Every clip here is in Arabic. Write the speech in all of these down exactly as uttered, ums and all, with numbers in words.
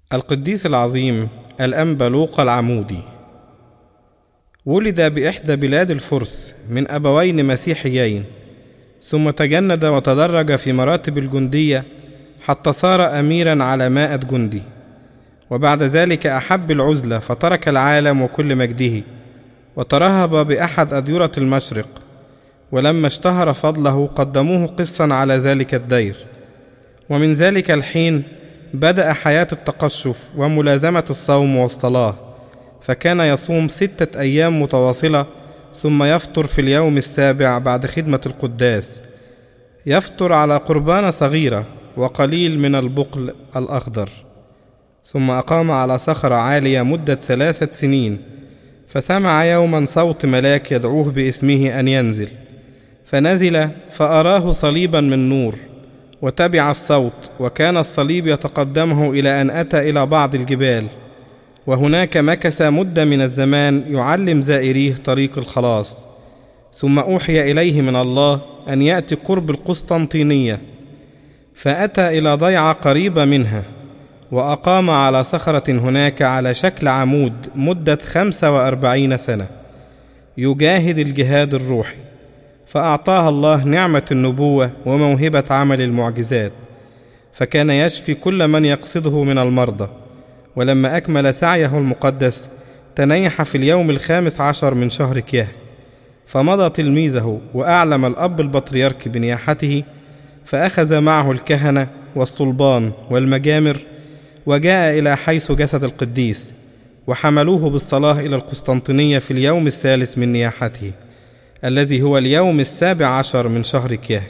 القديس العظيم الأنبا لوقا العمودي ولد بإحدى بلاد الفرس من أبوين مسيحيين، ثم تجند وتدرج في مراتب الجندية حتى صار أميرا على مائة جندي. وبعد ذلك أحب العزلة فترك العالم وكل مجده وترهب بأحد أديرة المشرق، ولما اشتهر فضله قدموه قسا على ذلك الدير. ومن ذلك الحين بدأ حياة التقشف وملازمة الصوم والصلاة، فكان يصوم ستة أيام متواصلة ثم يفطر في اليوم السابع بعد خدمة القداس. يفطر على قربانة صغيرة وقليل من البقل الأخضر. ثم أقام على صخرة عالية مدة ثلاثة سنين، فسمع يوما صوت ملاك يدعوه باسمه أن ينزل، فنزل فأراه صليبا من نور وتبع الصوت، وكان الصليب يتقدمه إلى أن أتى إلى بعض الجبال، وهناك مكث مدة من الزمان يعلم زائريه طريق الخلاص. ثم أوحي إليه من الله أن يأتي قرب القسطنطينية، فأتى إلى ضيعة قريبة منها وأقام على صخرة هناك على شكل عمود مدة خمسة وأربعين سنة يجاهد الجهاد الروحي، فأعطاها الله نعمة النبوة وموهبة عمل المعجزات، فكان يشفي كل من يقصده من المرضى. ولما أكمل سعيه المقدس تنيح في اليوم الخامس عشر من شهر كياه، فمضى تلميذه وأعلم الأب البطريرك بنياحته، فأخذ معه الكهنة والصلبان والمجامر وجاء إلى حيث جسد القديس، وحملوه بالصلاة إلى القسطنطينية في اليوم الثالث من نياحته الذي هو اليوم السابع عشر من شهر كياه،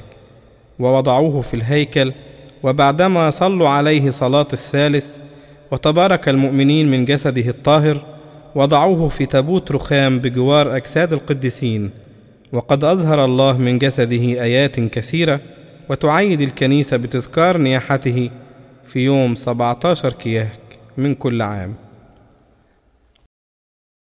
ووضعوه في الهيكل. وبعدما صلوا عليه صلاة الثالث وتبارك المؤمنين من جسده الطاهر، وضعوه في تابوت رخام بجوار أجساد القديسين. وقد أظهر الله من جسده آيات كثيرة، وتعيد الكنيسة بتذكار نياحته في يوم سبعة عشر كياه من كل عام.